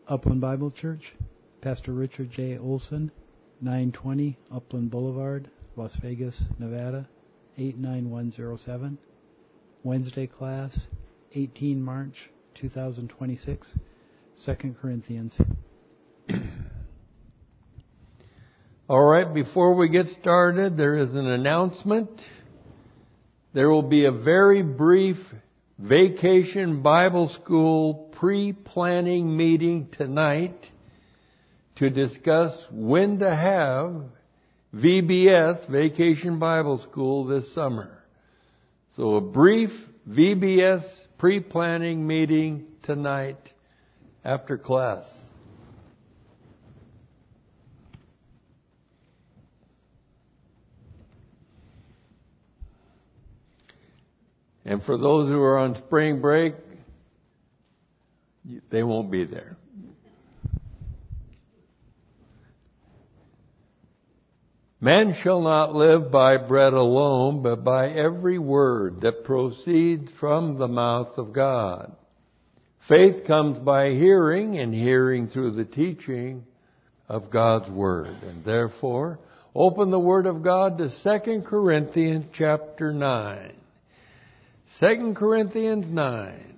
Upland Bible Church, Pastor Richard J. Olson, 920 Upland Boulevard, Las Vegas, Nevada, 89107. Wednesday class, 18 March 2026, 2 Corinthians. All right, before we get started, there is an announcement. There will be a very brief Vacation Bible School pre-planning meeting tonight to discuss when to have VBS, Vacation Bible School, this summer. So a brief VBS pre-planning meeting tonight after class. And for those who are on spring break, they won't be there. Man shall not live by bread alone, but by every word that proceeds from the mouth of God. Faith comes by hearing, and hearing through the teaching of God's Word. And therefore, open the Word of God to 2 Corinthians chapter 9. 2 Corinthians 9.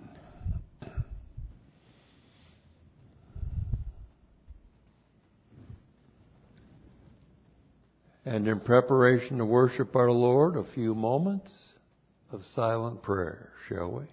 And in preparation to worship our Lord, a few moments of silent prayer, shall we?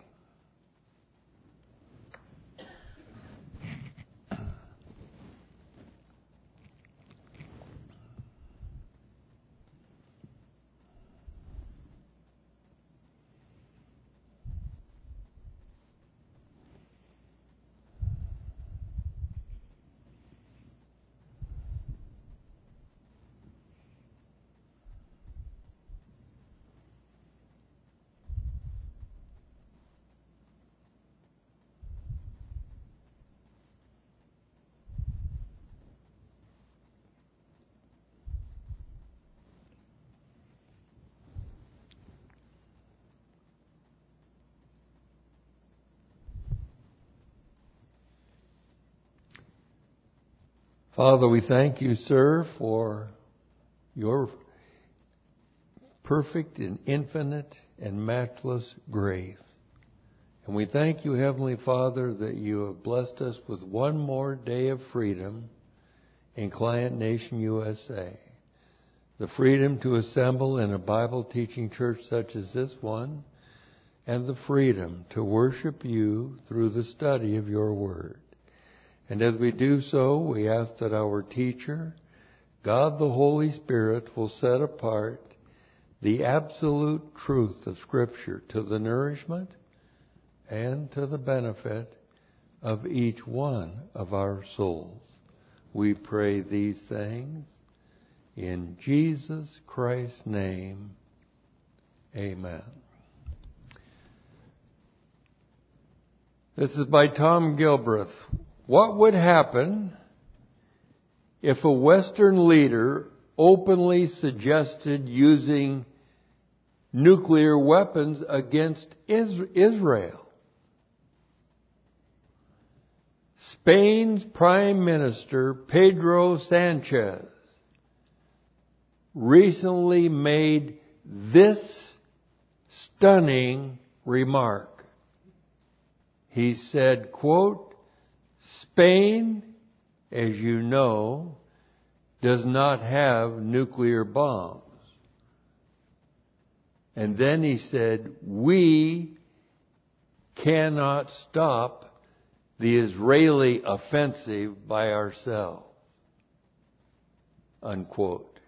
Father, we thank you, sir, for your perfect and infinite and matchless grace. And we thank you, Heavenly Father, that you have blessed us with one more day of freedom in Client Nation, USA. The freedom to assemble in a Bible-teaching church such as this one, and the freedom to worship you through the study of your word. And as we do so, we ask that our teacher, God the Holy Spirit, will set apart the absolute truth of Scripture to the nourishment and to the benefit of each one of our souls. We pray these things in Jesus Christ's name. Amen. This is by Tom Gilbreth. What would happen if a Western leader openly suggested using nuclear weapons against Israel? Spain's Prime Minister Pedro Sanchez recently made this stunning remark. He said, quote, "Spain, as you know, does not have nuclear bombs." And then he said, "We cannot stop the Israeli offensive by ourselves." Unquote.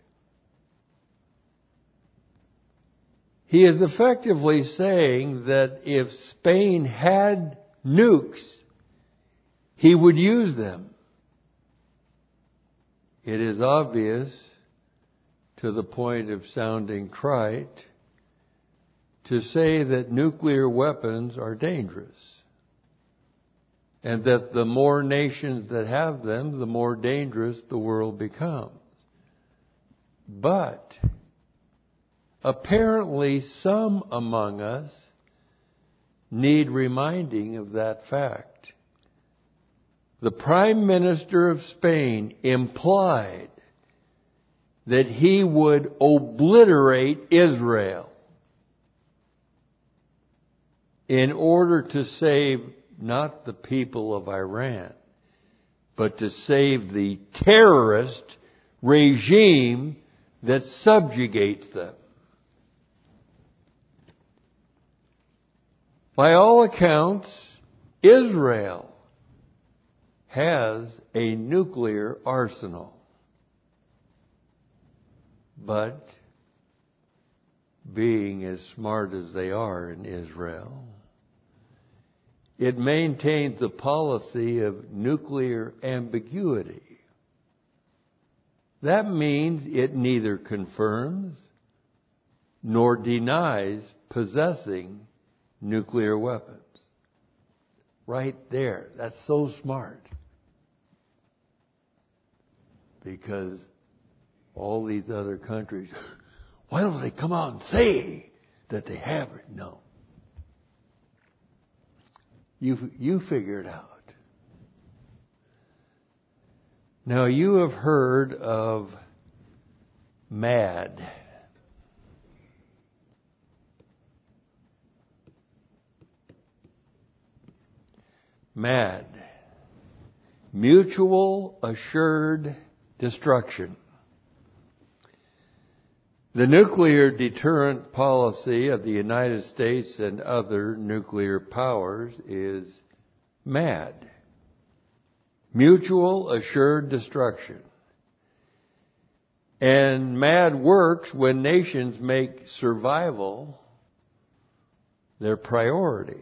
He is effectively saying that if Spain had nukes, he would use them. It is obvious, to the point of sounding trite, to say that nuclear weapons are dangerous, and that the more nations that have them, the more dangerous the world becomes. But apparently some among us need reminding of that fact. the Prime Minister of Spain implied that he would obliterate Israel in order to save not the people of Iran, but to save the terrorist regime that subjugates them. By all accounts, Israel has a nuclear arsenal. But being as smart as they are in Israel, it maintains the policy of nuclear ambiguity. That means it neither confirms nor denies possessing nuclear weapons. Right there. That's so smart. Because all these other countries, why don't they come out and say that they have it? No. You figure it out. Now you have heard of MAD. MAD. Mutual Assured Destruction. The nuclear deterrent policy of the United States and other nuclear powers is MAD. Mutual Assured Destruction. And MAD works when nations make survival their priority.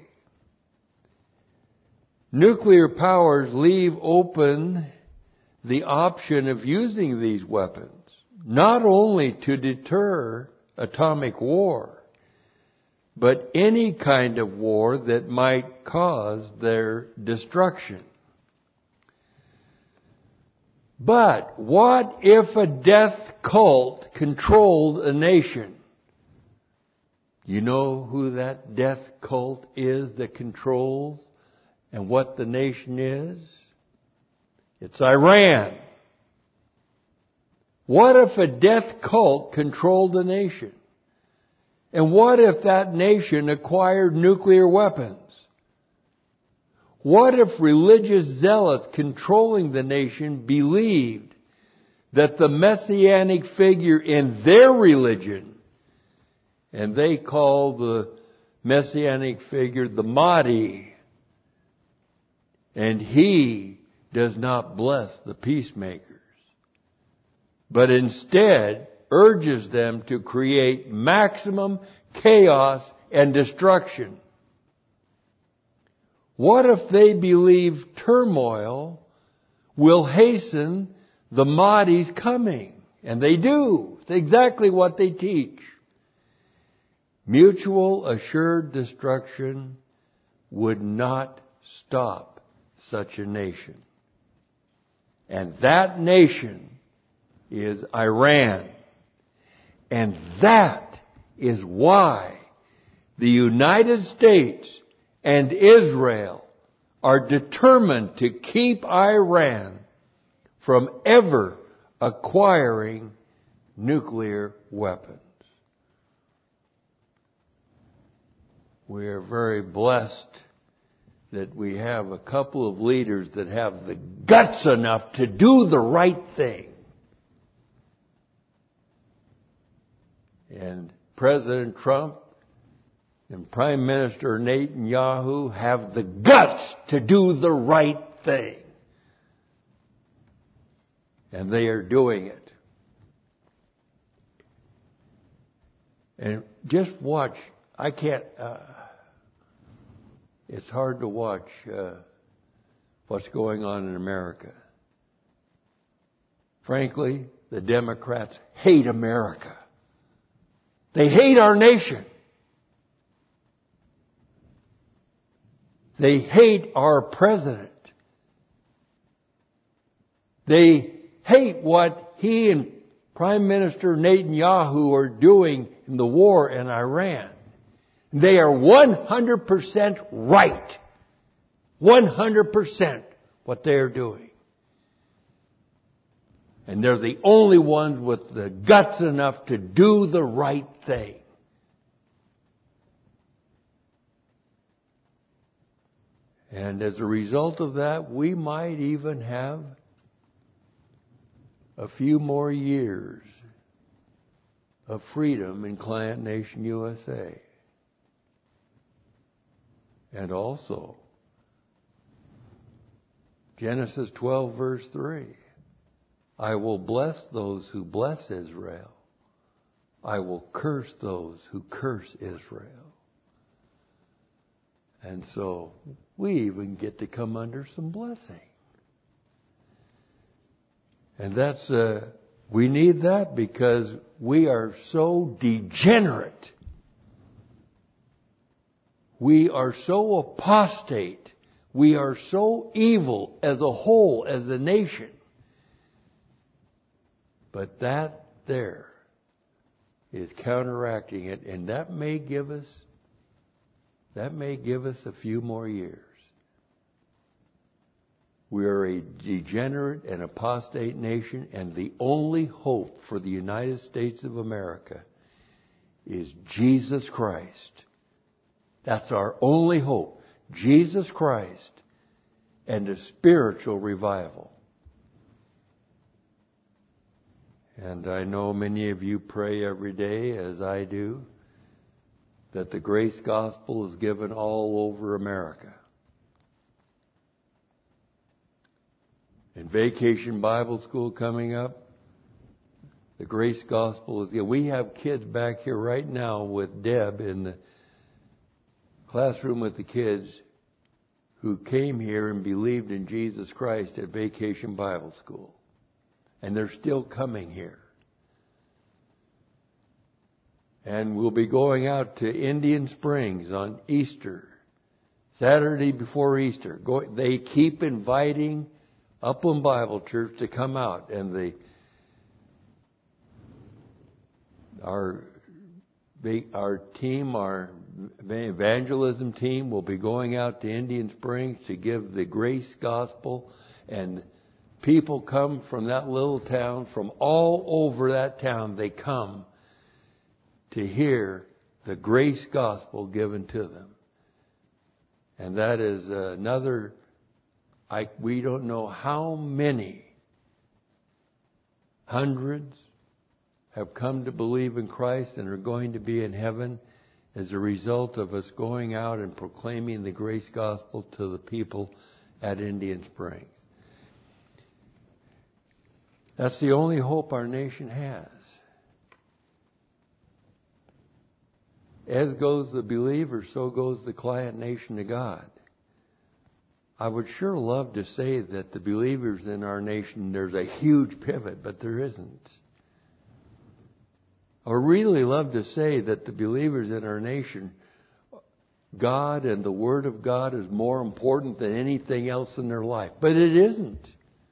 Nuclear powers leave open the option of using these weapons, not only to deter atomic war, but any kind of war that might cause their destruction. But what if a death cult controlled a nation? You know who that death cult is that controls and what the nation is? It's Iran. What if a death cult controlled a nation? And what if that nation acquired nuclear weapons? What if religious zealots controlling the nation believed that the messianic figure in their religion, and they call the messianic figure the Mahdi, and he does not bless the peacemakers, but instead urges them to create maximum chaos and destruction? What if they believe turmoil will hasten the Mahdi's coming? And they do. It's exactly what they teach. Mutual assured destruction would not stop such a nation. And that nation is Iran. And that is why the United States and Israel are determined to keep Iran from ever acquiring nuclear weapons. We are very blessed that we have a couple of leaders that have the guts enough to do the right thing. And President Trump and Prime Minister Netanyahu have the guts to do the right thing. And they are doing it. And just watch. I can't, it's hard to watch what's going on in America. Frankly, the Democrats hate America. They hate our nation. They hate our president. They hate what he and Prime Minister Netanyahu are doing in the war in Iran. They are 100% right. 100% what they're doing. And they're the only ones with the guts enough to do the right thing. And as a result of that, we might even have a few more years of freedom in Client Nation USA. And also, Genesis 12 verse 3, I will bless those who bless Israel. I will curse those who curse Israel. And so we even get to come under some blessing. And that's, we need that because we are so degenerate. We are so apostate. We are so evil as a whole, as a nation. But that there is counteracting it, and that may give us a few more years. We are a degenerate and apostate nation, and the only hope for the United States of America is Jesus Christ. That's our only hope. Jesus Christ and a spiritual revival. And I know many of you pray every day, as I do, that the grace gospel is given all over America. In Vacation Bible School coming up, the grace gospel is given. We have kids back here right now with Deb in the classroom with the kids who came here and believed in Jesus Christ at Vacation Bible School. And they're still coming here. And we'll be going out to Indian Springs on Easter, Saturday before Easter. They keep inviting Upland Bible Church to come out, and our team, our evangelism team, will be going out to Indian Springs to give the grace gospel, and people come from that little town, from all over that town. They come to hear the grace gospel given to them. And that is another, we don't know how many hundreds have come to believe in Christ and are going to be in heaven as a result of us going out and proclaiming the grace gospel to the people at Indian Springs. That's the only hope our nation has. As goes the believer, so goes the client nation to God. I would sure love to say that the believers in our nation, there's a huge pivot, but there isn't. I would really love to say that the believers in our nation, God and the Word of God is more important than anything else in their life. But it isn't.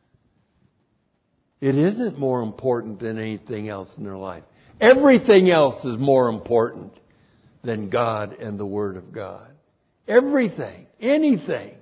It isn't more important than anything else in their life. Everything else is more important than God and the Word of God. Everything. Anything.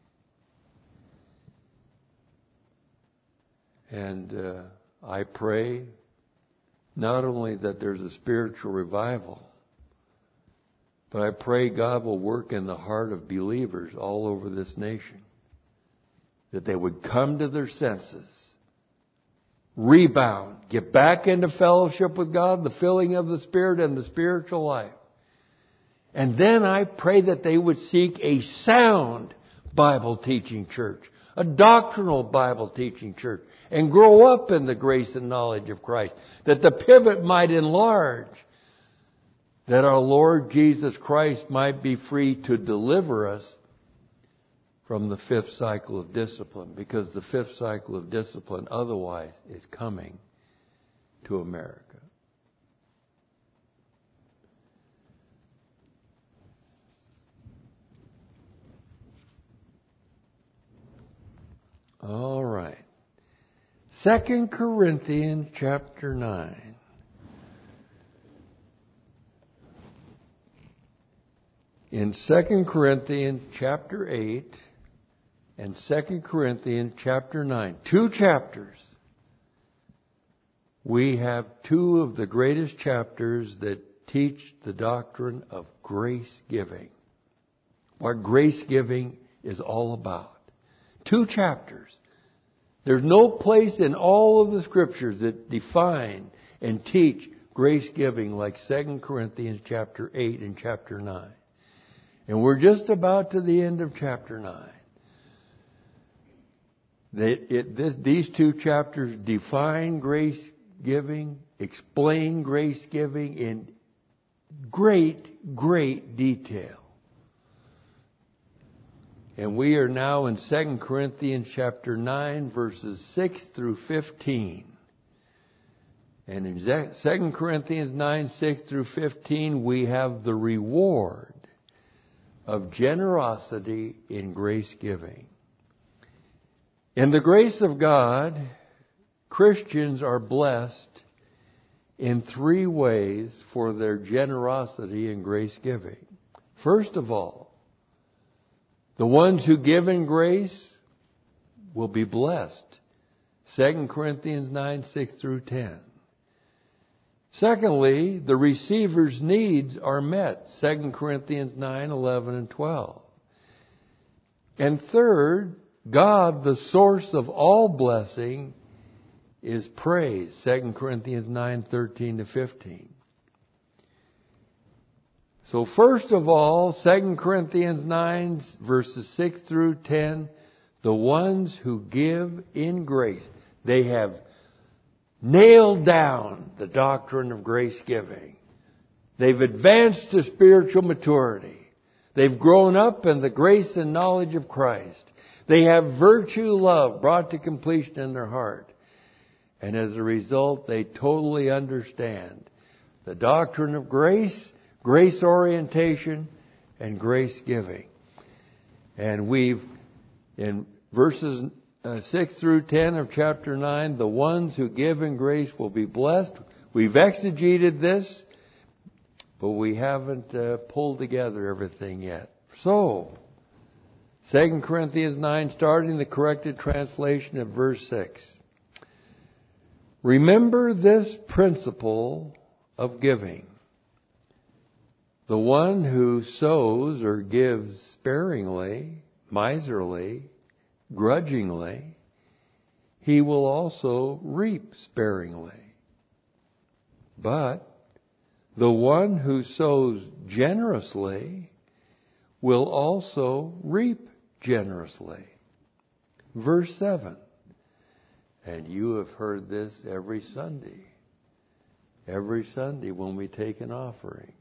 And I pray not only that there's a spiritual revival, but I pray God will work in the heart of believers all over this nation. That they would come to their senses, rebound, get back into fellowship with God, the filling of the Spirit and the spiritual life. And then I pray that they would seek a sound Bible teaching church, a doctrinal Bible teaching church, and grow up in the grace and knowledge of Christ, that the pivot might enlarge, that our Lord Jesus Christ might be free to deliver us from the fifth cycle of discipline, because the fifth cycle of discipline otherwise is coming to America. All right. 2 Corinthians chapter 9. In 2 Corinthians chapter 8 and 2 Corinthians chapter 9. 2 chapters. We have two of the greatest chapters that teach the doctrine of grace giving. What grace giving is all about. 2 chapters. There's no place in all of the scriptures that define and teach grace giving like 2 Corinthians chapter 8 and chapter 9. And we're just about to the end of chapter 9. These 2 chapters define grace giving, explain grace giving in great, great detail. And we are now in 2 Corinthians chapter 9, verses 6 through 15. And in 2 Corinthians 9, 6 through 15, we have the reward of generosity in grace giving. In the grace of God, Christians are blessed in 3 ways for their generosity in grace giving. First of all, the ones who give in grace will be blessed. 2 Corinthians 9, 6 through 10. Secondly, the receiver's needs are met. 2 Corinthians 9, 11 and 12. And third, God, the source of all blessing, is praised. 2 Corinthians 9, 13 to 15. So first of all, 2 Corinthians 9, verses 6 through 10, the ones who give in grace, they have nailed down the doctrine of grace giving. They've advanced to spiritual maturity. They've grown up in the grace and knowledge of Christ. They have virtue, love brought to completion in their heart. And as a result, they totally understand the doctrine of grace, grace orientation, and grace giving. And we've, in verses 6 through 10 of chapter 9, the ones who give in grace will be blessed. We've exegeted this, but we haven't pulled together everything yet. So, 2 Corinthians 9, starting the corrected translation at verse 6. Remember this principle of giving. The one who sows or gives sparingly, miserly, grudgingly, he will also reap sparingly. But the one who sows generously will also reap generously. Verse 7. And you have heard this every Sunday. Every Sunday when we take an offering.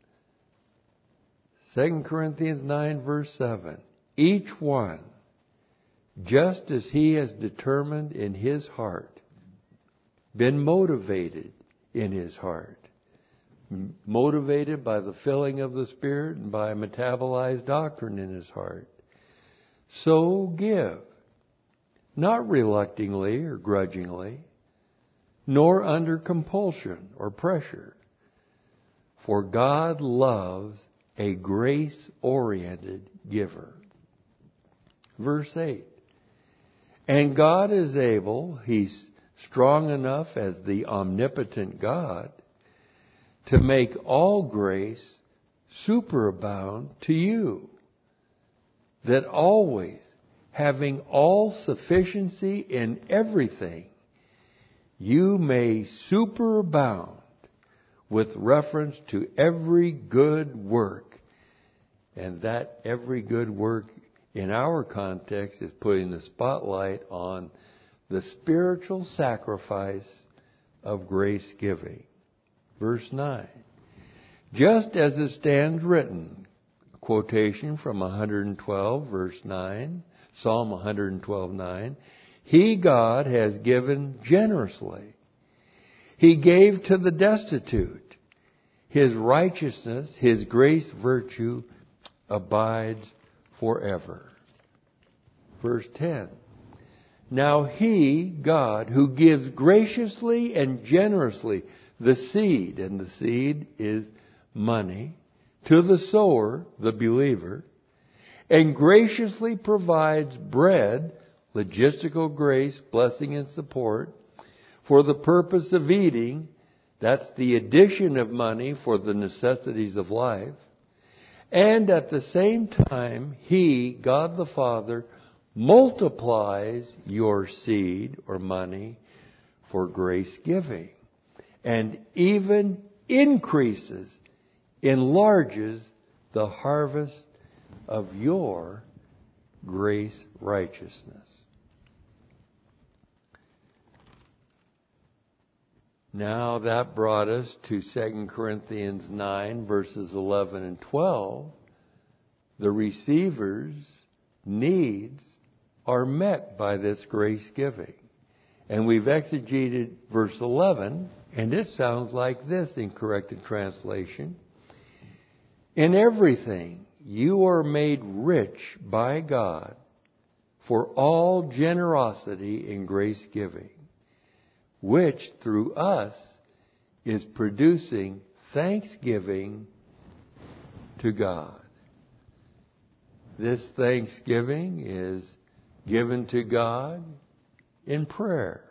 2 Corinthians 9 verse 7. Each one, just as he has determined in his heart, been motivated in his heart, motivated by the filling of the Spirit and by metabolized doctrine in his heart, so give, not reluctantly or grudgingly, nor under compulsion or pressure, for God loves a grace-oriented giver. Verse 8. And God is able, He's strong enough as the omnipotent God, to make all grace superabound to you, that always, having all sufficiency in everything, you may superabound with reference to every good work. And that every good work in our context is putting the spotlight on the spiritual sacrifice of grace giving. Verse 9. Just as it stands written, quotation from 112 verse 9, Psalm 112:9, He, God, has given generously. He gave to the destitute. His righteousness, His grace virtue abides forever. Verse 10. Now He, God, who gives graciously and generously the seed, and the seed is money, to the sower, the believer, and graciously provides bread, logistical grace, blessing and support, for the purpose of eating. That's the addition of money for the necessities of life. And at the same time, He, God the Father, multiplies your seed or money for grace giving, and even increases, enlarges the harvest of your grace righteousness. Now that brought us to 2 Corinthians 9 verses 11 and 12. The receiver's needs are met by this grace giving. And we've exegeted verse 11, and it sounds like this in corrected translation. In everything you are made rich by God for all generosity and grace giving, which through us is producing thanksgiving to God. This thanksgiving is given to God in prayer.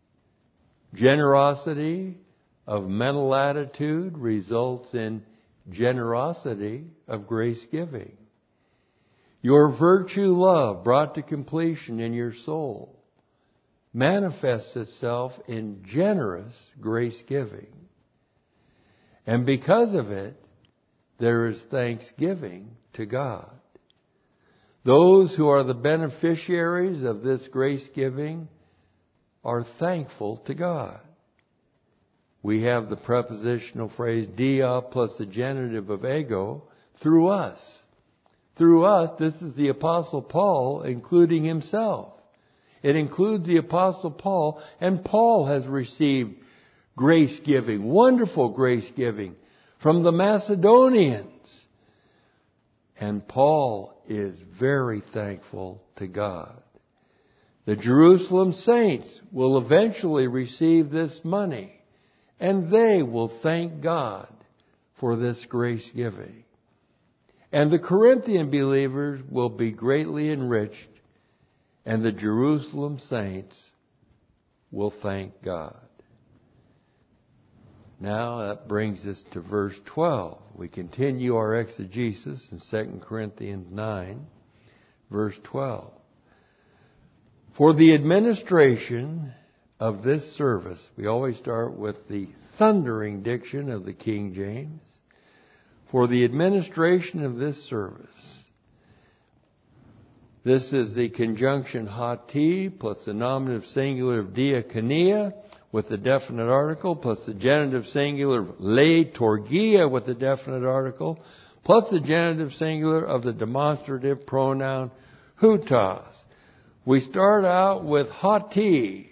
Generosity of mental attitude results in generosity of grace giving. Your virtue love brought to completion in your soul manifests itself in generous grace giving. And because of it, there is thanksgiving to God. Those who are the beneficiaries of this grace giving are thankful to God. We have the prepositional phrase dia plus the genitive of ego, through us. Through us, this is the Apostle Paul, including himself. It includes the Apostle Paul, and Paul has received grace giving, wonderful grace giving from the Macedonians. And Paul is very thankful to God. The Jerusalem saints will eventually receive this money, and they will thank God for this grace giving. And the Corinthian believers will be greatly enriched, and the Jerusalem saints will thank God. Now that brings us to verse 12. We continue our exegesis in 2 Corinthians 9, verse 12. For the administration of this service, we always start with the thundering diction of the King James. For the administration of this service, this is the conjunction hati plus the nominative singular of diakonia with the definite article plus the genitive singular of leiturgia with the definite article plus the genitive singular of the demonstrative pronoun hutas. We start out with hati.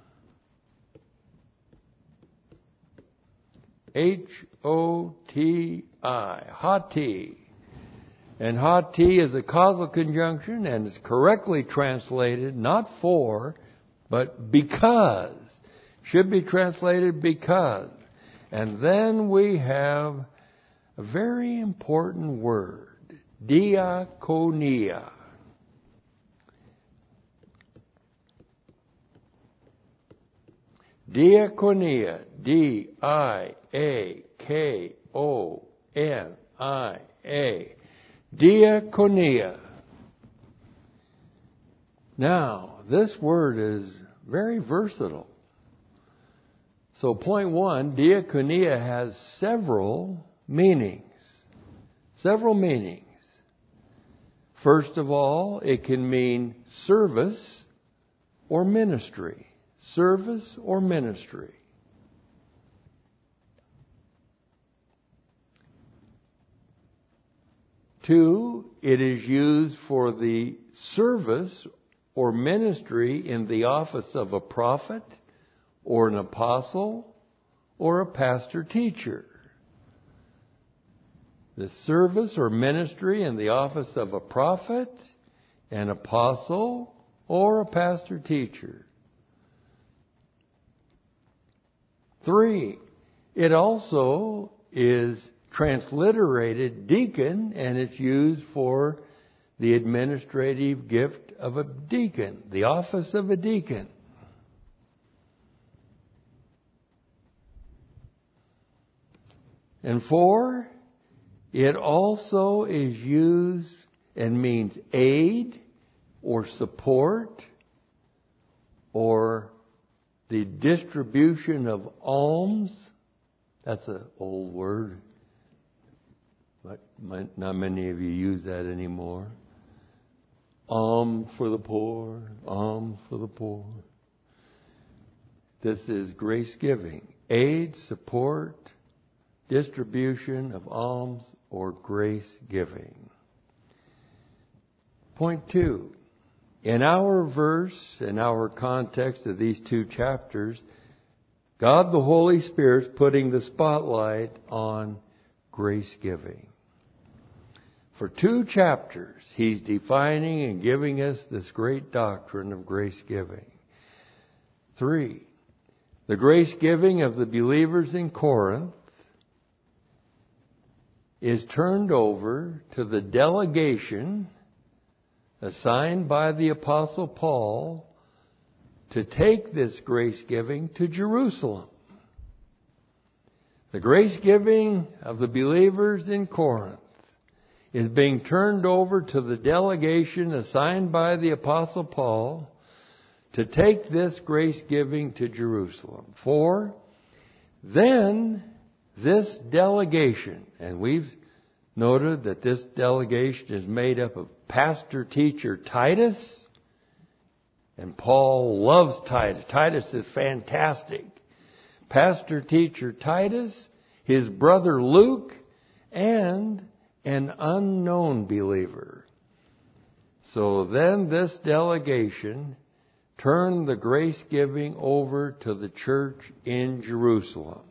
H-O-T-I. Hati. And hati is a causal conjunction and is correctly translated not for, but because. Should be translated because. And then we have a very important word, diakonia. Diakonia, D-I-A-K-O-N-I-A. Diakonia. Now, this word is very versatile. So point one, diakonia has several meanings. Several meanings. First of all, it can mean service or ministry. Service or ministry. Two, it is used for the service or ministry in the office of a prophet or an apostle or a pastor-teacher. The service or ministry in the office of a prophet, an apostle, or a pastor-teacher. Three, it also is transliterated deacon, and it's used for the administrative gift of a deacon, the office of a deacon. And 4, it also is used and means aid or support or the distribution of alms. That's an old word, but not many of you use that anymore. Alms for the poor, alms for the poor. This is grace giving. Aid, support, distribution of alms, or grace giving. Point 2. In our verse, in our context of these 2 chapters, God the Holy Spirit is putting the spotlight on grace giving. For 2 chapters, He's defining and giving us this great doctrine of grace giving. 3. The grace giving of the believers in Corinth is turned over to the delegation assigned by the Apostle Paul to take this grace giving to Jerusalem. The grace giving of the believers in Corinth is being turned over to the delegation assigned by the Apostle Paul to take this grace giving to Jerusalem. 4, then this delegation, and we've noted that this delegation is made up of pastor-teacher Titus, and Paul loves Titus. Titus is fantastic. Pastor-teacher Titus, his brother Luke, and an unknown believer. So then this delegation turned the grace giving over to the church in Jerusalem.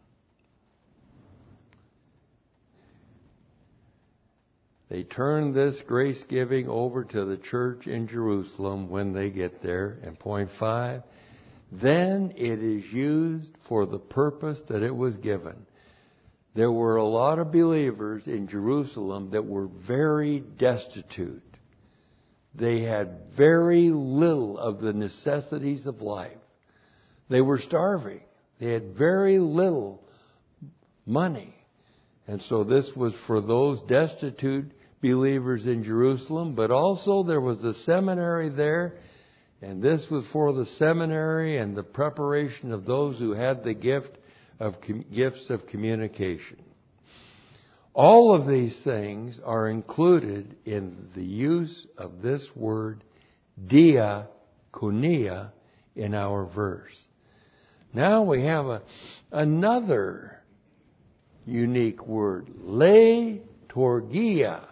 They turn this grace giving over to the church in Jerusalem when they get there. And point 5, then it is used for the purpose that it was given. There were a lot of believers in Jerusalem that were very destitute. They had very little of the necessities of life. They were starving. They had very little money. And so this was for those destitute believers in Jerusalem, but also there was a seminary there, and this was for the seminary and the preparation of those who had the gifts of communication. All of these things are included in the use of this word diakonia in our verse. Now we have another unique word, liturgia.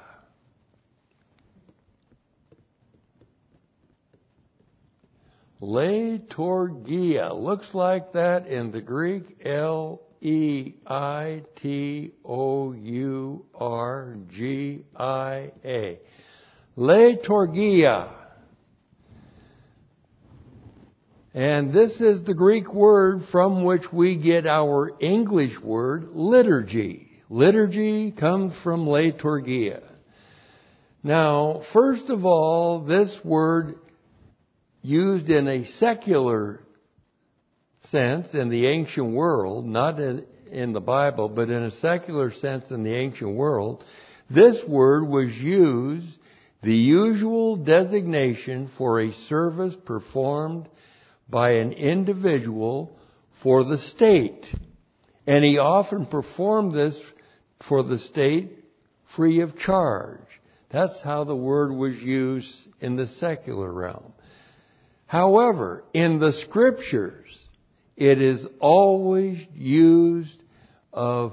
Liturgia looks like that in the Greek, Leitourgia. Liturgia. And this is the Greek word from which we get our English word liturgy. Liturgy comes from liturgia. Now, first of all, this word used in a secular sense in the ancient world, not in the Bible, but in a secular sense in the ancient world, this word was used, the usual designation for a service performed by an individual for the state. And he often performed this for the state free of charge. That's how the word was used in the secular realm. However, in the Scriptures, it is always used of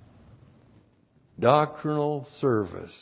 doctrinal service,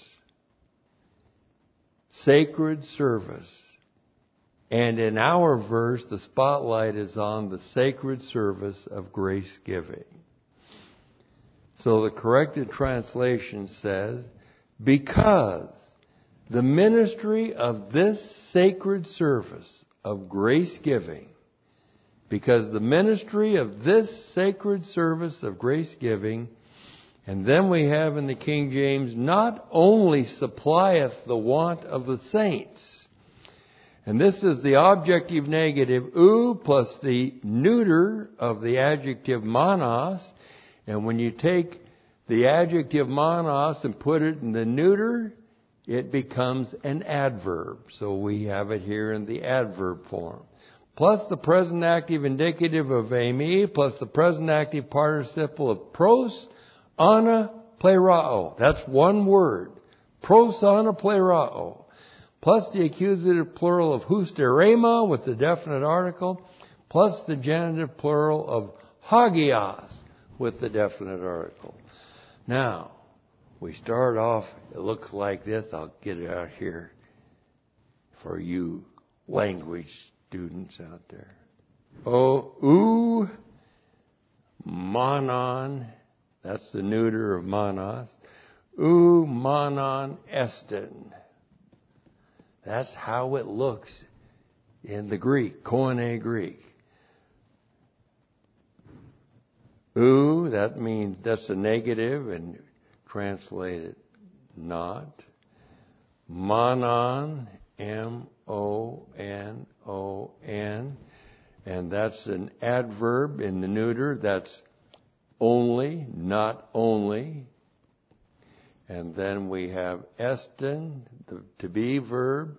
sacred service. And in our verse, the spotlight is on the sacred service of grace giving. So the corrected translation says, because the ministry of this sacred service of grace giving, because the ministry of this sacred service of grace giving And then we have in the King James, not only supplieth the want of the saints. And this is the objective negative, ou, plus the neuter of the adjective monos. And when you take the adjective monos and put it in the neuter, it becomes an adverb. So we have it here in the adverb form. Plus the present active indicative of eimi, plus the present active participle of pros, ana, plerao. That's one word. Pros, ana, plerao. Plus the accusative plural of husterema with the definite article, plus the genitive plural of hagios with the definite article. Now, we start off, it looks like this. I'll get it out here for you language students out there. Ou, monon, that's the neuter of monos. Ou, monon, estin. That's how it looks in the Greek, Koine Greek. Ou, that means that's a negative and translate it not. Monon, M-O-N-O-N, and that's an adverb in the neuter. That's only, not only. And then we have estin, the to be verb,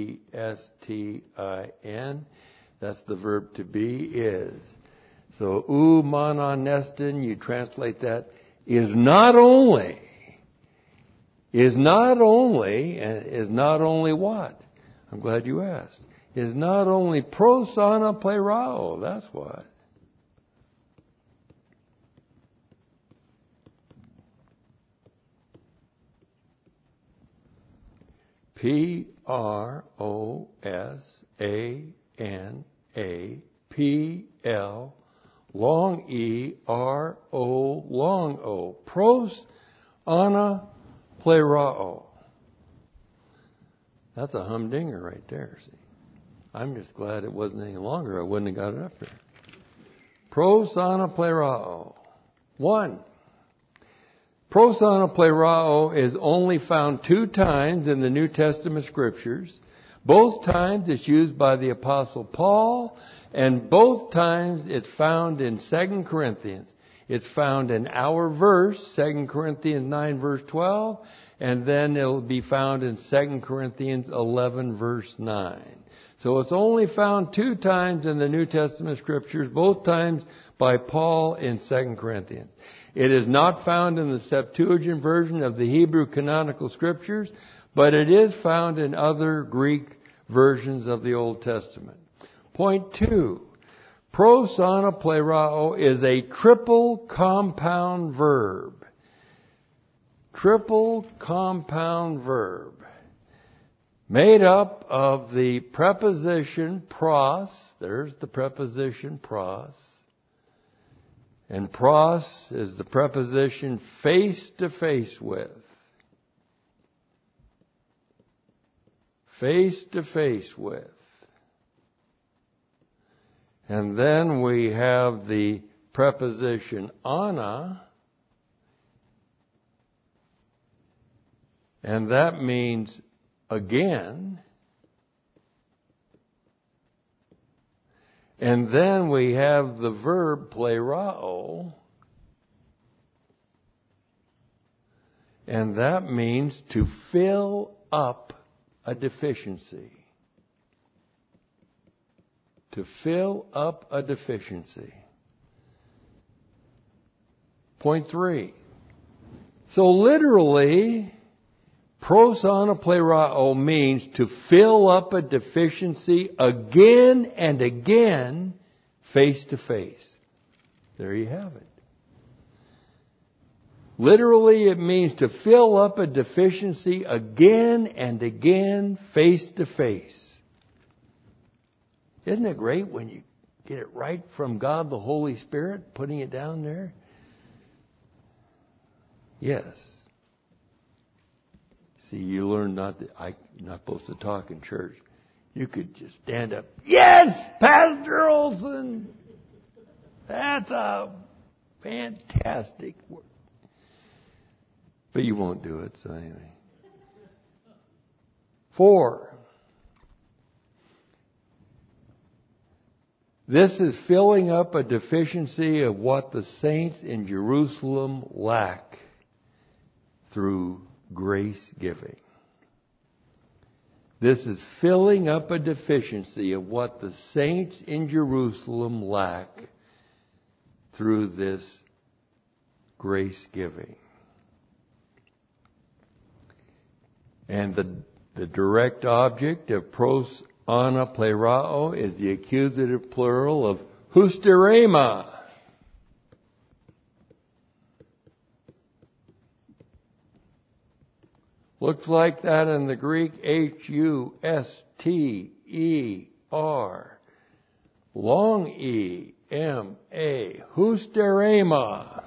E-S-T-I-N. That's the verb to be, is. So, ou monon estin, you translate that, is not only what? I'm glad you asked. Is not only pros ana plerao, that's what. P-R-O-S-A-N-A-P-L long E-R-O long O. Pros ana plerao. That's a humdinger right there, see. I'm just glad it wasn't any longer. I wouldn't have got it up there. Pros ana plerao. 1. Pros ana plerao is only found 2 times in the New Testament scriptures. Both times it's used by the Apostle Paul, and both times it's found in 2 Corinthians. It's found in our verse, 2 Corinthians 9 verse 12, and then it'll be found in 2 Corinthians 11 verse 9. So it's only found 2 times in the New Testament scriptures, both times by Paul in 2 Corinthians. It is not found in the Septuagint version of the Hebrew canonical scriptures, but it is found in other Greek versions of the Old Testament. Point 2. Pros ana plerao is a triple compound verb. Triple compound verb. Made up of the preposition pros. There's the preposition pros. And pros is the preposition face to face with. Face to face with. And then we have the preposition ana. And that means again. And then we have the verb plerao. And that means to fill up a deficiency. To fill up a deficiency. Point 3. So literally, pros ana plerao means to fill up a deficiency again and again, face to face. There you have it. Literally, it means to fill up a deficiency again and again, face to face. Isn't it great when you get it right from God the Holy Spirit, putting it down there? Yes. See, you learn I'm not supposed to talk in church. You could just stand up. Yes, Pastor Olson! That's a fantastic word. But you won't do it, so anyway. 4. This is filling up a deficiency of what the saints in Jerusalem lack through grace giving. This is filling up a deficiency of what the saints in Jerusalem lack through this grace giving. And the direct object of pros anaplerao is the accusative plural of husterema. Looks like that in the Greek, H-U-S-T-E-R. Long E-M-A. Husterema.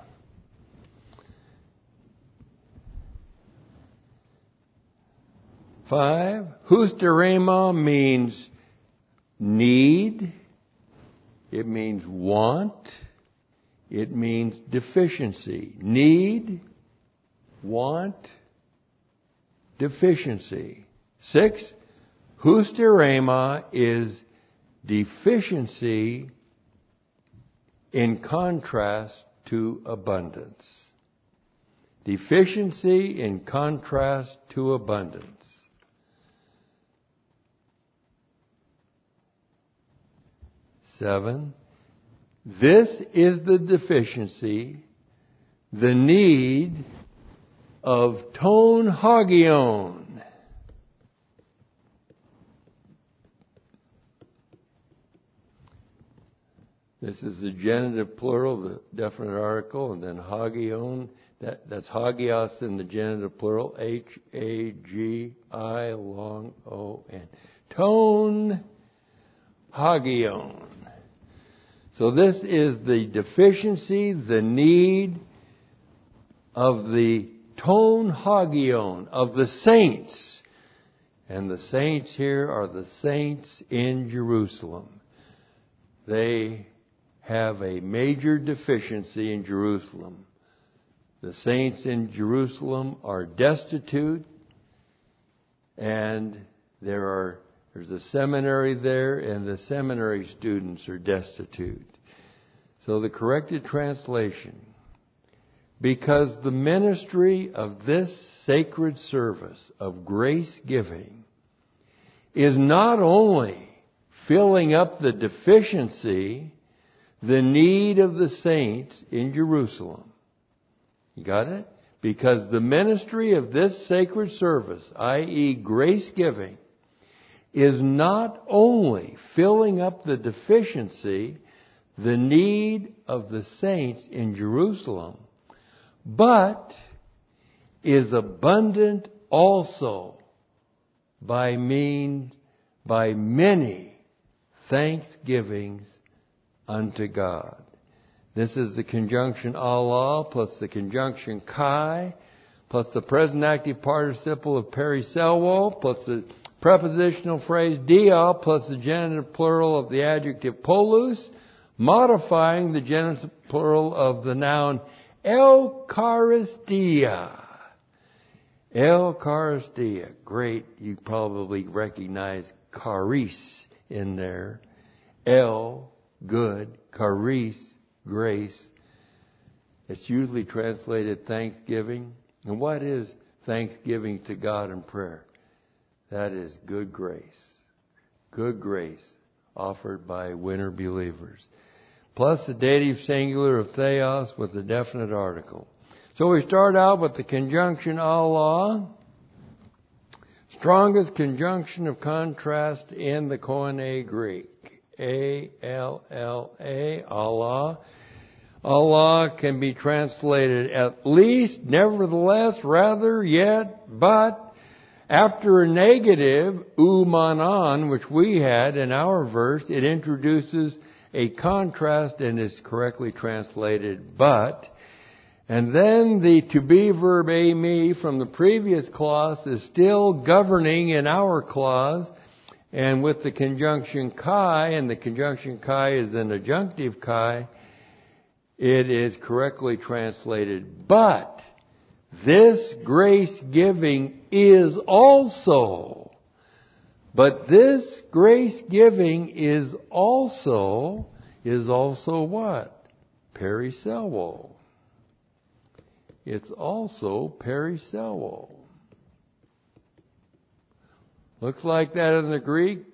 Five, husterema means need. It means want. It means deficiency. Need, want, deficiency. 6, husterema is deficiency in contrast to abundance. Deficiency in contrast to abundance. 7, this is the deficiency, the need of ton hagion. This is the genitive plural, the definite article, and then hagion. That's hagios in the genitive plural, H-A-G-I long O-N. Ton hagion. So this is the deficiency, the need of the ton hagion, of the saints. And the saints here are the saints in Jerusalem. They have a major deficiency in Jerusalem. The saints in Jerusalem are destitute, and there's a seminary there, and the seminary students are destitute. So the corrected translation, because the ministry of this sacred service of grace giving is not only filling up the deficiency, the need of the saints in Jerusalem. You got it? Because the ministry of this sacred service, i.e. grace giving, is not only filling up the deficiency, the need of the saints in Jerusalem, but is abundant also by many thanksgivings unto God. This is the conjunction Allah plus the conjunction kai plus the present active participle of periselvo plus the prepositional phrase dia plus the genitive plural of the adjective polus, modifying the genitive plural of the noun Eucharistia. Eucharistia. Great. You probably recognize charis in there. El, good. Charis, grace. It's usually translated thanksgiving. And what is thanksgiving to God in prayer? That is good grace. Good grace offered by winner believers. Plus the dative singular of theos with the definite article. So we start out with the conjunction Allah. Strongest conjunction of contrast in the Koine Greek. A-L-L-A, Allah. Allah can be translated at least, nevertheless, rather, yet, but. After a negative, umanan, which we had in our verse, it introduces a contrast and is correctly translated but. And then the to be verb me from the previous clause is still governing in our clause. And with the conjunction kai, and the conjunction kai is an adjunctive kai, it is correctly translated but This grace giving is also. But this grace giving is also what? Periselvo. It's also periselvo. Looks like that in the Greek.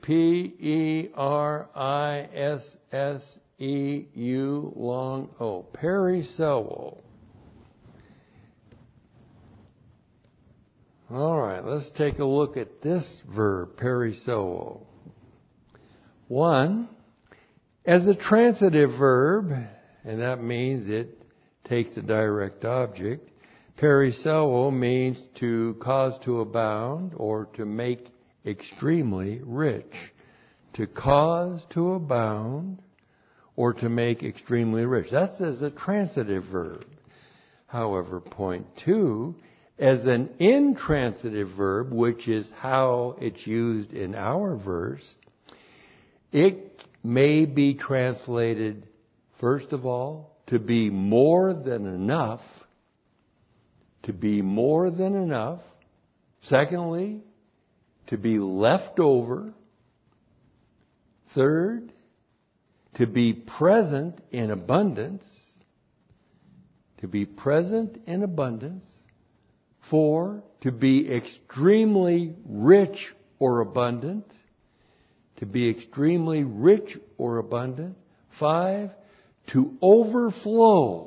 P-E-R-I-S-S-E-U long O. Periselvo. All right, let's take a look at this verb, periselvo. 1, as a transitive verb, and that means it takes a direct object. Periselvo means to cause to abound or to make extremely rich. To cause to abound or to make extremely rich. That's as a transitive verb. However, point 2, as an intransitive verb, which is how it's used in our verse, it may be translated, first of all, to be more than enough. To be more than enough. Secondly, to be left over. Third, to be present in abundance. To be present in abundance. 4, to be extremely rich or abundant. To be extremely rich or abundant. 5, to overflow.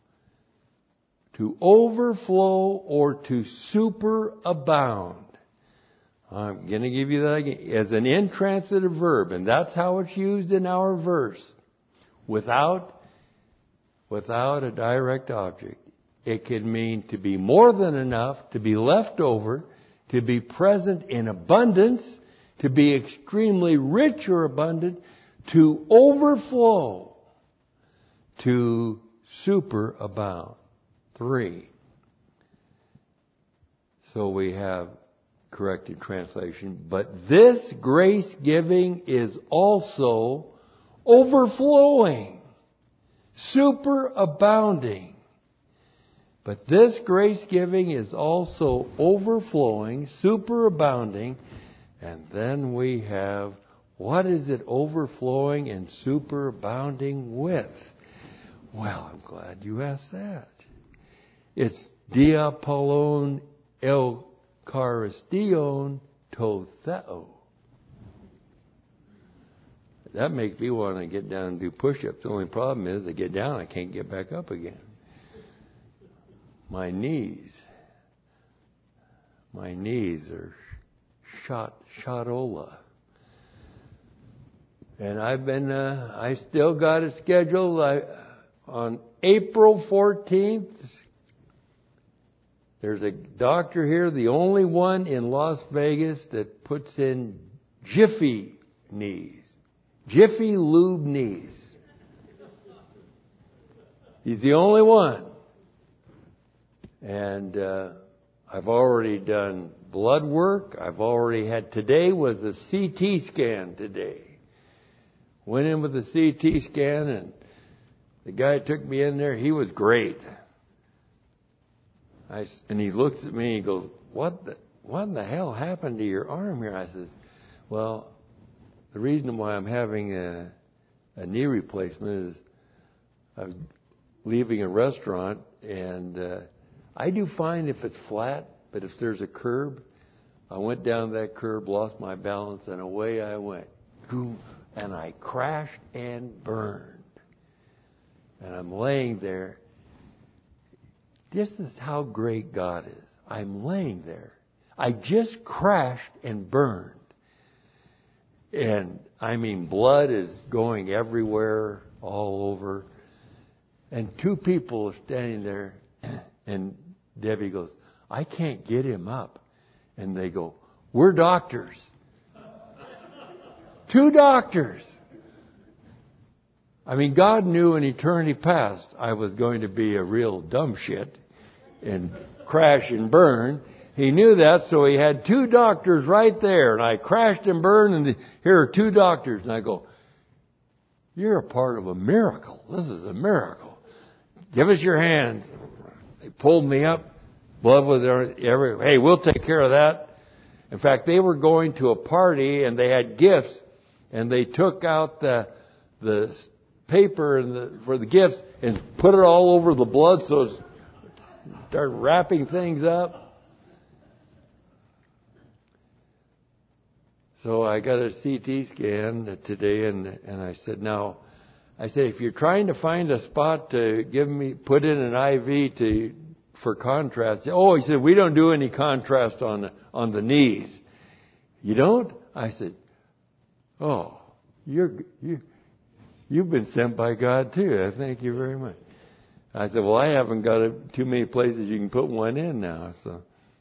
To overflow or to superabound. I'm going to give you that again. As an intransitive verb, and that's how it's used in our verse. Without a direct object. It can mean to be more than enough, to be left over, to be present in abundance, to be extremely rich or abundant, to overflow, to superabound. 3. So we have corrected translation. But this grace giving is also overflowing, superabounding. But this grace giving is also overflowing, superabounding. And then we have, what is it overflowing and superabounding with? Well, I'm glad you asked that. It's diapolon eucharistion to theo. That makes me want to get down and do push-ups. The only problem is, I get down, I can't get back up again. My knees are shotola. And I still got it scheduled. On April 14th, there's a doctor here, the only one in Las Vegas that puts in Jiffy knees. Jiffy Lube knees. He's the only one. And I've already done blood work. Today was a CT scan today. Went in with a CT scan, and the guy took me in there. He was great. And he looks at me and he goes, what in the hell happened to your arm here? I said, well, the reason why I'm having a knee replacement is I was leaving a restaurant, and I do fine if it's flat, but if there's a curb, I went down that curb, lost my balance, and away I went. And I crashed and burned. And I'm laying there. This is how great God is. I'm laying there. I just crashed and burned. And I mean, blood is going everywhere, all over. And 2 people are standing there, and Debbie goes, I can't get him up. And they go, we're doctors. 2 doctors. I mean, God knew in eternity past I was going to be a real dumb shit and crash and burn. He knew that, so he had 2 doctors right there. And I crashed and burned, and here are 2 doctors. And I go, you're a part of a miracle. This is a miracle. Give us your hands. They pulled me up. Blood was there. Hey, we'll take care of that. In fact, they were going to a party and they had gifts, and they took out the paper for the gifts and put it all over the blood, so it started wrapping things up. So I got a CT scan today, and I said, if you're trying to find a spot to put in an IV for contrast. Oh, he said, we don't do any contrast on the knees. You don't? I said, oh, you've been sent by God too. Thank you very much. I said, well, I haven't got too many places you can put one in now. So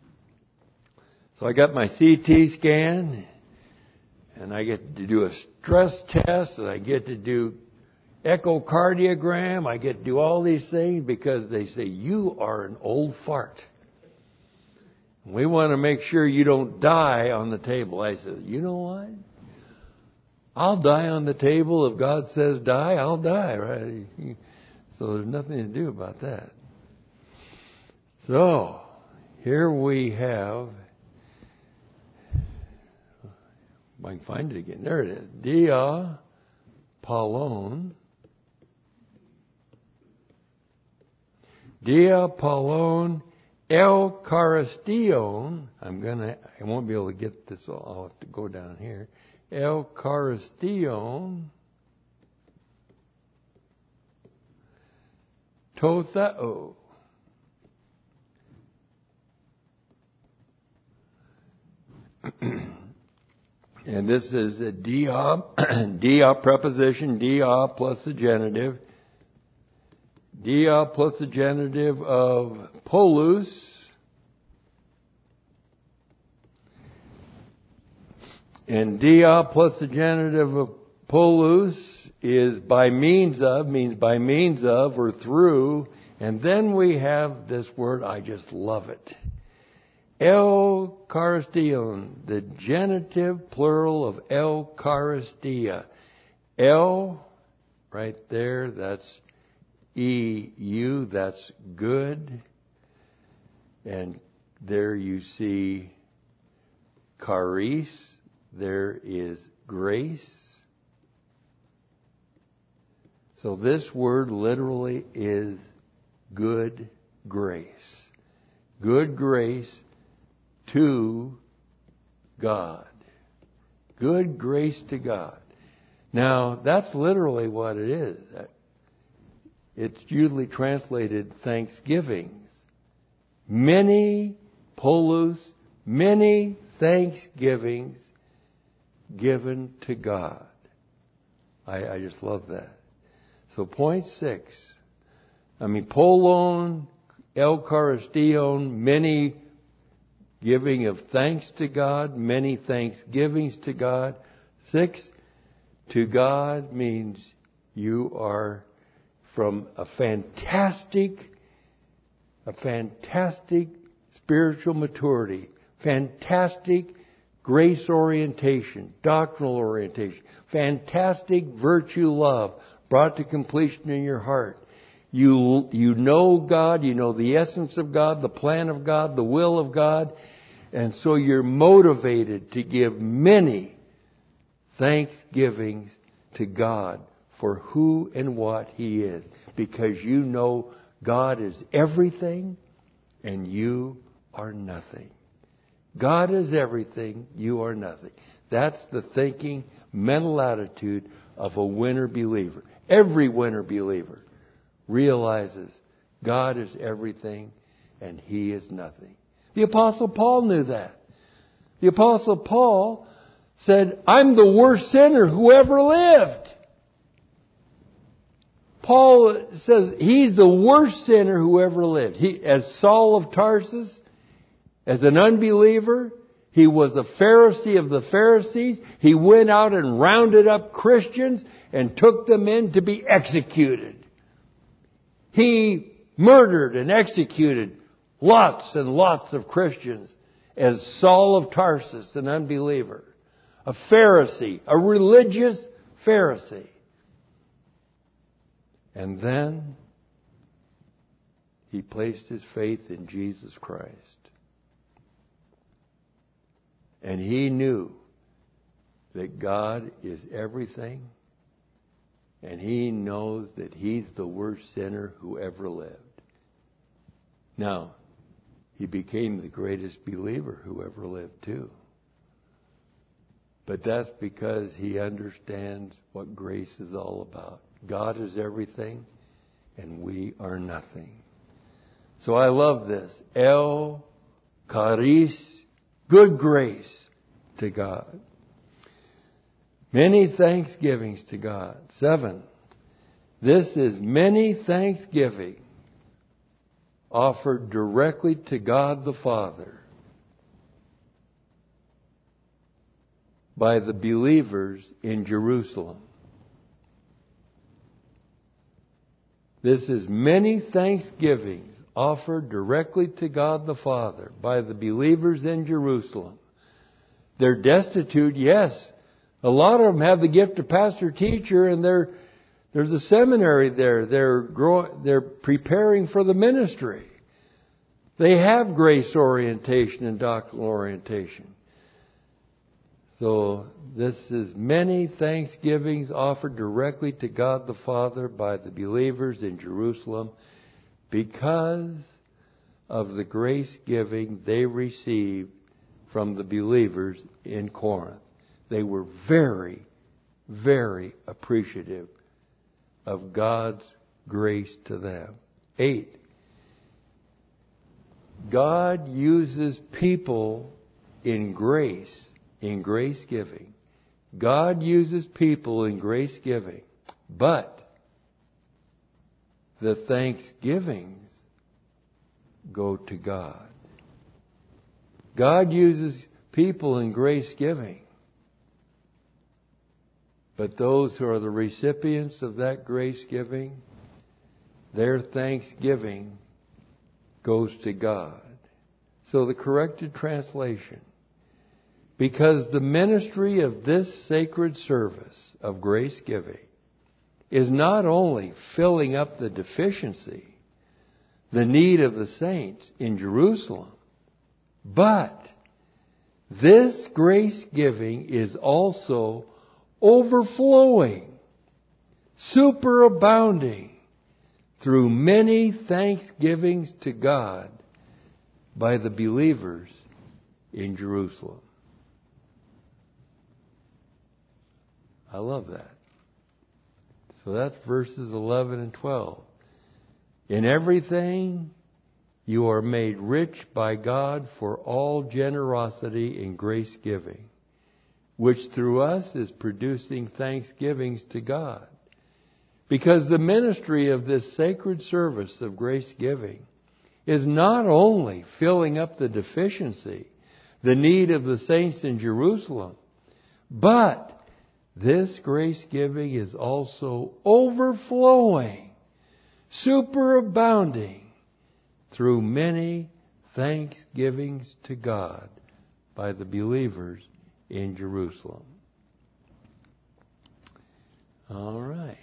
I got my CT scan. And I get to do a stress test, and I get to do echocardiogram. I get to do all these things because they say, you are an old fart. We want to make sure you don't die on the table. I said, you know what? I'll die on the table. If God says die, I'll die, right? So there's nothing to do about that. So here we have... I can find it again. There it is. Dia Polon. Dia Polon Eucharistion. I won't be able to get this. I'll have to go down here. Eucharistion. Tothao. And this is a dia preposition, dia plus the genitive. Dia plus the genitive of polus. And dia plus the genitive of polus is by means of or through. And then we have this word, I just love it. Eucharistion, the genitive plural of Eucharistia. El, right there, that's EU, that's good. And there you see charis, there is grace. So this word literally is good grace. Good grace to God. Good grace to God. Now, that's literally what it is. It's usually translated thanksgivings. Many thanksgivings given to God. I just love that. So point 6. Polon, Eucharistion, many giving of thanks to God, many thanksgivings to God. 6, to God means you are from a fantastic spiritual maturity, fantastic grace orientation, doctrinal orientation, fantastic virtue love brought to completion in your heart. You know God, you know the essence of God, the plan of God, the will of God, and so you're motivated to give many thanksgivings to God for who and what He is, because you know God is everything and you are nothing. God is everything, you are nothing. That's the thinking, mental attitude of a winner believer. Every winner believer realizes God is everything and He is nothing. The Apostle Paul knew that. The Apostle Paul said, I'm the worst sinner who ever lived. Paul says he's the worst sinner who ever lived. As Saul of Tarsus, as an unbeliever, he was a Pharisee of the Pharisees. He went out and rounded up Christians and took them in to be executed. He murdered and executed lots and lots of Christians as Saul of Tarsus, an unbeliever. A Pharisee, a religious Pharisee. And then he placed his faith in Jesus Christ. And he knew that God is everything, and he knows that he's the worst sinner who ever lived. Now, he became the greatest believer who ever lived too. But that's because he understands what grace is all about. God is everything, and we are nothing. So I love this. El Charis, good grace to God. Many thanksgivings to God. 7. This is many thanksgiving offered directly to God the Father by the believers in Jerusalem. This is many thanksgivings offered directly to God the Father by the believers in Jerusalem. They're destitute, yes. A lot of them have the gift of pastor-teacher, and there's a seminary there. They're preparing for the ministry. They have grace orientation and doctrinal orientation. So this is many thanksgivings offered directly to God the Father by the believers in Jerusalem because of the grace giving they received from the believers in Corinth. They were very, very appreciative of God's grace to them. 8. God uses people in grace giving. God uses people in grace giving, but the thanksgivings go to God. God uses people in grace giving, but those who are the recipients of that grace giving, their thanksgiving goes to God. So the corrected translation, because the ministry of this sacred service of grace giving is not only filling up the deficiency, the need of the saints in Jerusalem, but this grace giving is also overflowing, superabounding through many thanksgivings to God by the believers in Jerusalem. I love that. So that's verses 11 and 12. In everything you are made rich by God for all generosity in grace giving, which through us is producing thanksgivings to God. Because the ministry of this sacred service of grace giving is not only filling up the deficiency, the need of the saints in Jerusalem, but this grace giving is also overflowing, superabounding through many thanksgivings to God by the believers in Jerusalem. All right.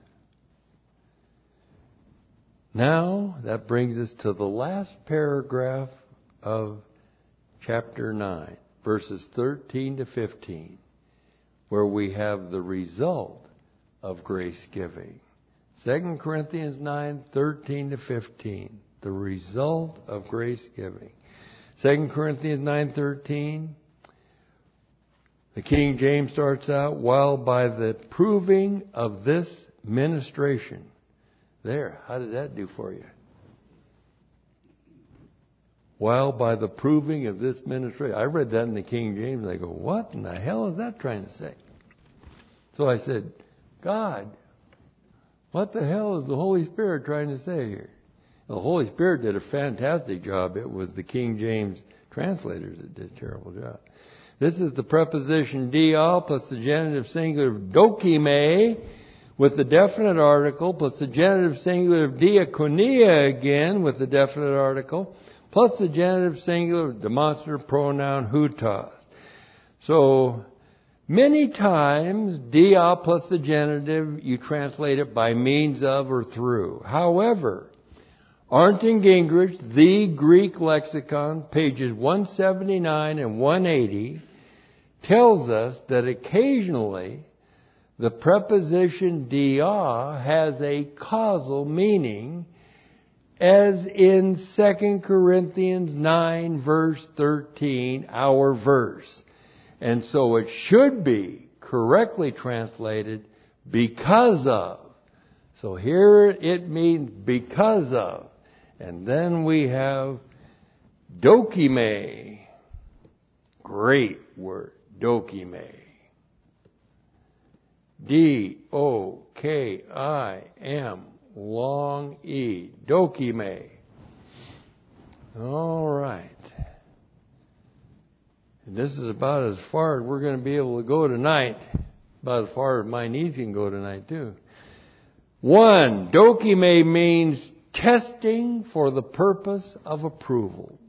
Now, that brings us to the last paragraph of chapter 9, verses 13 to 15, where we have the result of grace giving. 2 Corinthians 9, 13 to 15, the result of grace giving. 2 Corinthians 9, 13, the King James starts out, while by the proving of this ministration. There, how did that do for you? While by the proving of this ministration. I read that in the King James and I go, what in the hell is that trying to say? So I said, God, what the hell is the Holy Spirit trying to say here? The Holy Spirit did a fantastic job. It was the King James translators that did a terrible job. This is the preposition dia plus the genitive singular of dokime with the definite article plus the genitive singular of diakonia again with the definite article plus the genitive singular of demonstrative pronoun hutas. So many times dia plus the genitive you translate it by means of or through. However, Arndt and Gingrich, The Greek Lexicon, pages 179 and 180, tells us that occasionally the preposition dia has a causal meaning, as in 2 Corinthians 9 verse 13, our verse. And so it should be correctly translated because of. So here it means because of. And then we have dokime. Great word, dokime. D-O-K-I-M, long E, dokime. All right. And this is about as far as we're going to be able to go tonight. About as far as my knees can go tonight, too. 1, dokime means testing for the purpose of approval.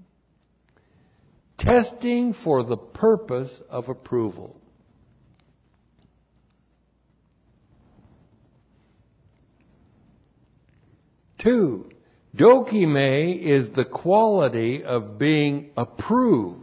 Testing for the purpose of approval. 2, dokime is the quality of being approved.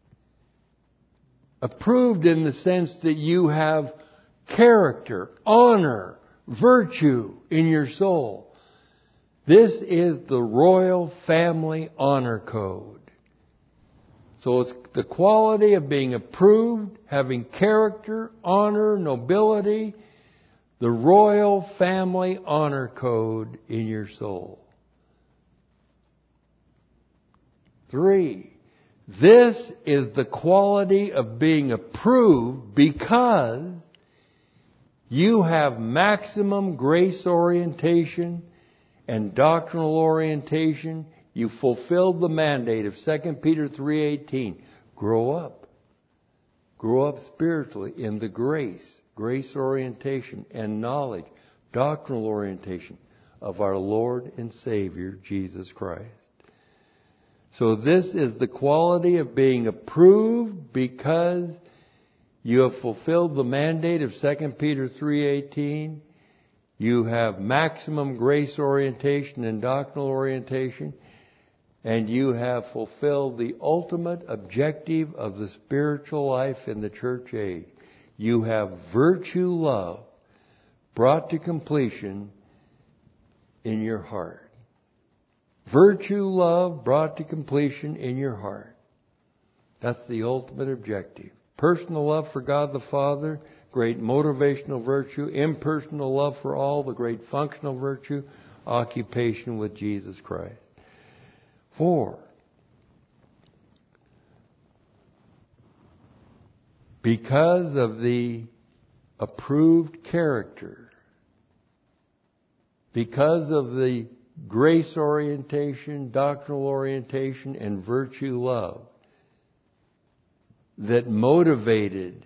Approved in the sense that you have character, honor, virtue in your soul. This is the royal family honor code. So it's the quality of being approved, having character, honor, nobility, the royal family honor code in your soul. 3, this is the quality of being approved because you have maximum grace orientation and doctrinal orientation. You fulfilled the mandate of 2 Peter 3:18. Grow up. Grow up spiritually in the grace orientation and knowledge, doctrinal orientation of our Lord and Savior, Jesus Christ. So this is the quality of being approved because you have fulfilled the mandate of 2 Peter 3:18. You have maximum grace orientation and doctrinal orientation, and you have fulfilled the ultimate objective of the spiritual life in the church age. You have virtue love brought to completion in your heart. Virtue love brought to completion in your heart. That's the ultimate objective. Personal love for God the Father, great motivational virtue. Impersonal love for all, the great functional virtue. Occupation with Jesus Christ. 4, because of the approved character, because of the grace orientation, doctrinal orientation, and virtue love that motivated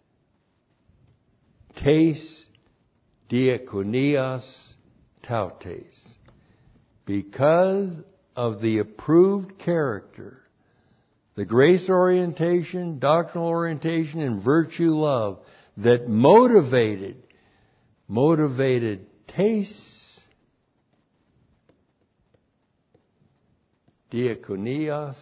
tes diakonias tautes. Because of the approved character, the grace orientation, doctrinal orientation, and virtue love that motivated tes diakonias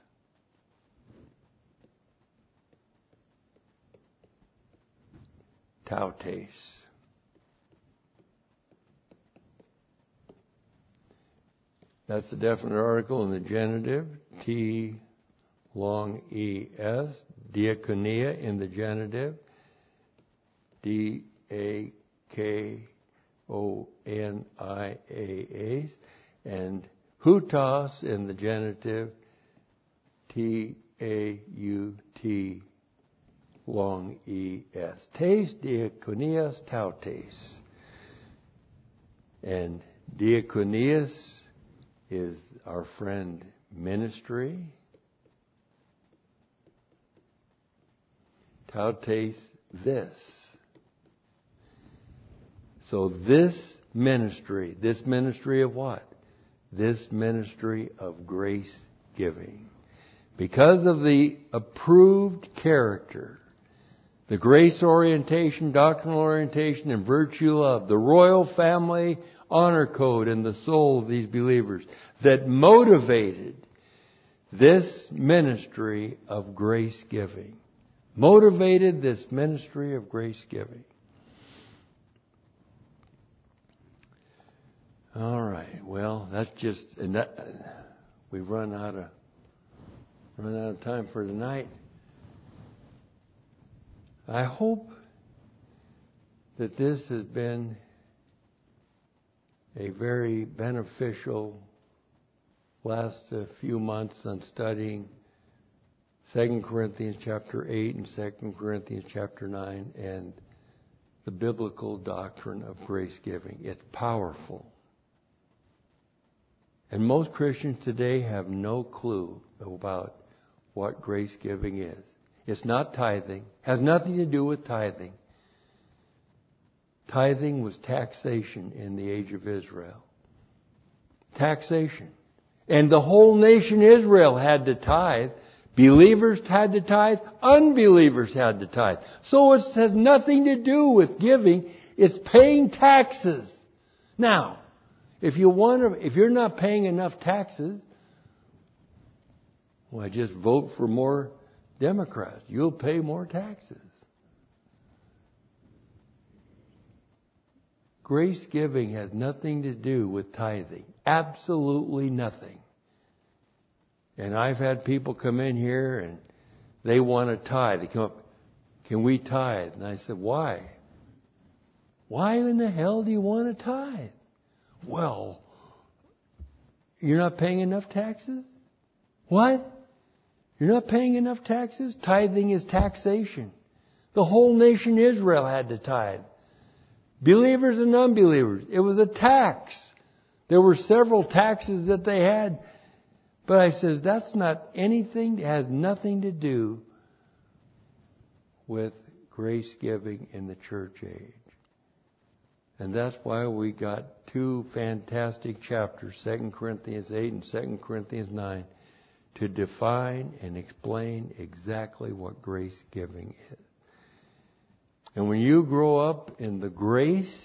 tautes. That's the definite article in the genitive, T long E-S, diakonia in the genitive, D-A-K-O-N-I-A-S, and hutos in the genitive, T-A-U-T long E-S. Tes diakonias tautes. And diakonias is our friend ministry. Tautes, this. So this ministry of what? This ministry of grace giving. Because of the approved character, The grace orientation, doctrinal orientation, and virtue love. The royal family honor code in the soul of these believers that motivated this ministry of grace giving. Motivated this ministry of grace giving. All right. Well, that's just, and that we've run out of time for tonight. I hope that this has been a very beneficial last few months on studying 2 Corinthians chapter 8 and 2 Corinthians chapter 9 and the biblical doctrine of grace giving. It's powerful. And most Christians today have no clue about what grace giving is. It's not tithing. Has nothing to do with tithing. Tithing was taxation in the age of Israel. Taxation. And the whole nation Israel had to tithe. Believers had to tithe. Unbelievers had to tithe. So it has nothing to do with giving. It's paying taxes. Now, if you're not paying enough taxes, well, just vote for more Democrats. You'll pay more taxes. Grace giving has nothing to do with tithing. Absolutely nothing. And I've had people come in here and they want to tithe. They come up, can we tithe? And I said, why? Why in the hell do you want to tithe? Well, you're not paying enough taxes? What? You're not paying enough taxes? Tithing is taxation. The whole nation Israel had to tithe. Believers and unbelievers. It was a tax. There were several taxes that they had. But I says, that's not anything, it has nothing to do with grace giving in the church age. And that's why we got two fantastic chapters, 2 Corinthians 8 and 2 Corinthians 9, to define and explain exactly what grace giving is. And when you grow up in the grace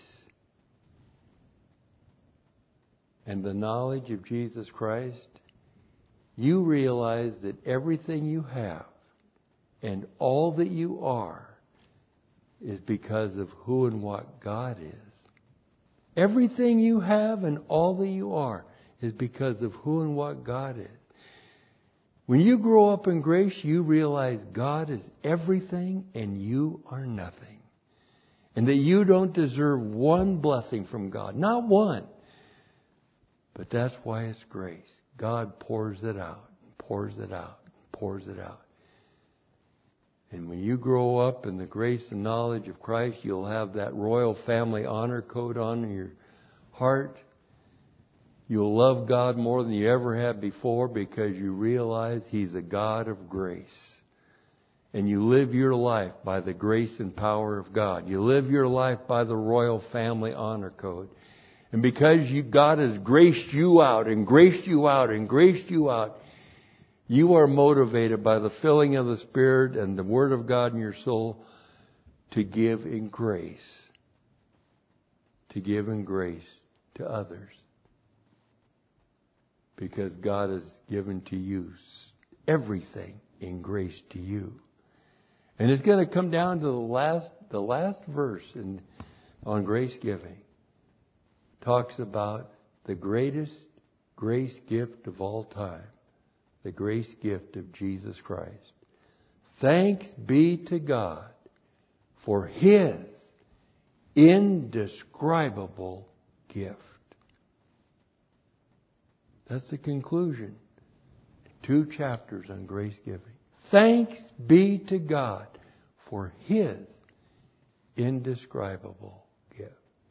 and the knowledge of Jesus Christ, you realize that everything you have and all that you are is because of who and what God is. Everything you have and all that you are is because of who and what God is. When you grow up in grace, you realize God is everything and you are nothing. And that you don't deserve one blessing from God. Not one. But that's why it's grace. God pours it out, pours it out, pours it out. And when you grow up in the grace and knowledge of Christ, you'll have that royal family honor code on your heart. You'll love God more than you ever have before because you realize He's a God of grace. And you live your life by the grace and power of God. You live your life by the royal family honor code. And because God has graced you out and graced you out and graced you out, you are motivated by the filling of the Spirit and the Word of God in your soul to give in grace. To give in grace to others. Because God has given to you everything in grace to you. And it's going to come down to the last verse on grace giving. Talks about the greatest grace gift of all time. The grace gift of Jesus Christ. Thanks be to God for His indescribable gift. That's the conclusion. 2 chapters on grace giving. Thanks be to God for His indescribable gift.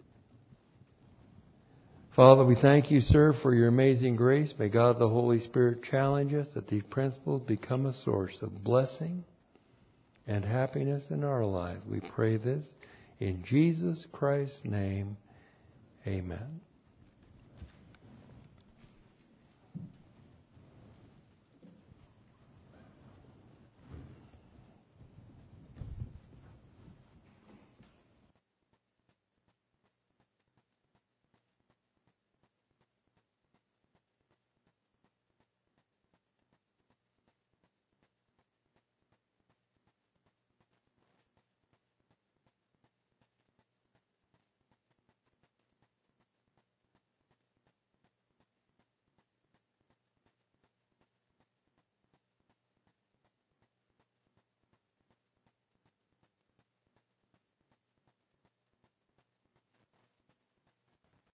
Father, we thank you, sir, for your amazing grace. May God the Holy Spirit challenge us that these principles become a source of blessing and happiness in our lives. We pray this in Jesus Christ's name. Amen.